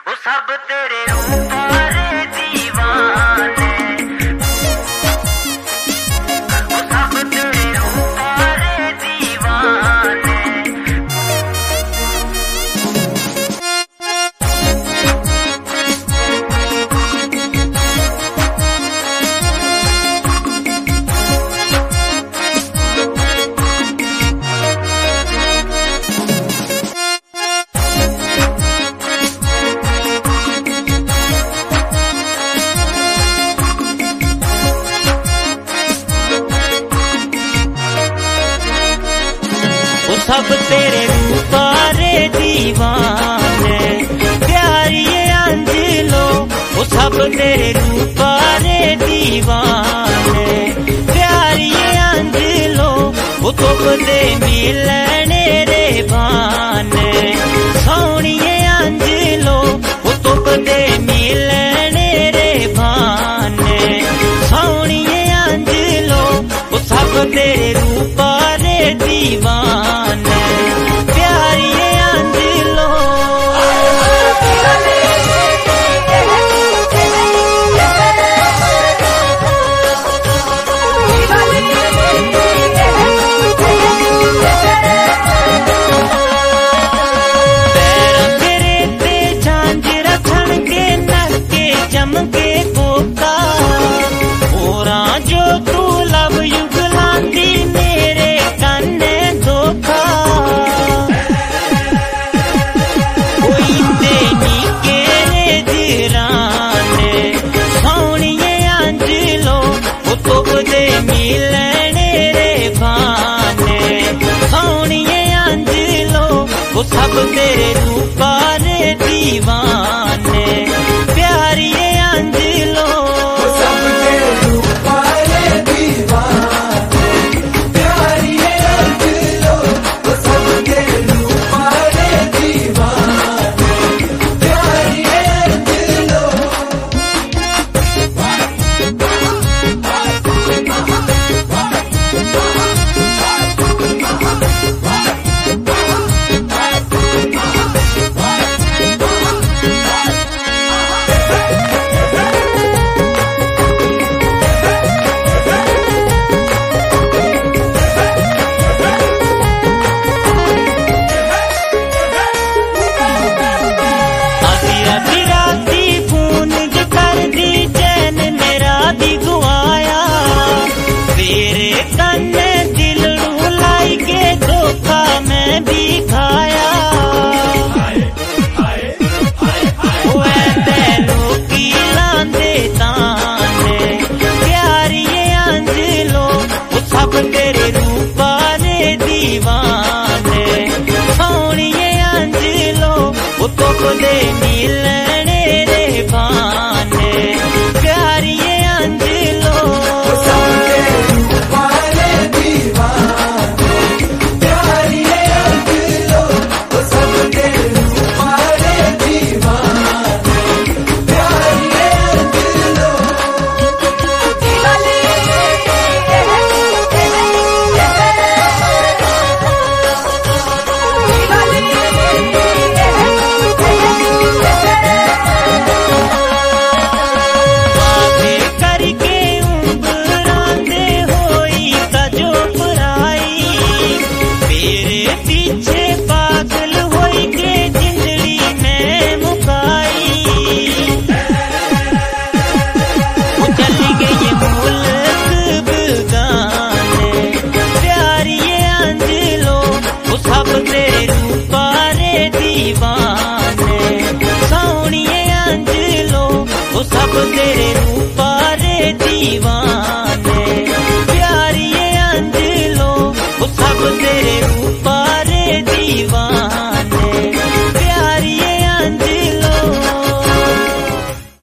वो सब तेरे रूपारे दीवाने, वो सब तेरे रूपारे दीवाने। सब तेरे रूपारे दीवाने, प्यारी अंजलो वो सब तेरे रूपारे दीवाने, प्यारी अंजलो वो तो दे मिलने रे बाने, सोनिए अंजलो वो तो दे मिलने रे बाने, सोनिए अंजलो वो सब तेरे रूपारे दीवाने, प्यारी अंजलो। पैरों तेरे ते झांझरा छणके, नक्के चमके कोका, होरा जो तू लव युगलांदी मेरे कन्ने धोखा, कोई देनी केरे जिराने, सोनिए अंजलो वो तो दे मिलने रे बाने, सोनिए अंजलो वो सब तेरे रूपारे दीवाने, प्यारी अंजलो। कन्ने दिलड़ू लाई के धोखा मैं भी खाया, ओए तेनू की लांदे ताने, प्यारी अंजलो वो सब तेरे रूपारे दीवाने, सोनिए अंजलो वो तो दे मिलने रे बाने, प्यारी अंजलो। पीछे पागल होई के जिंदड़ी में मुकाई, चली गई मुल्क बेगाने, प्यारी अंजलो वो सब तेरे रूपारे दीवाने, सोनिए अंजलो वो सब तेरे रूपारे दीवाने।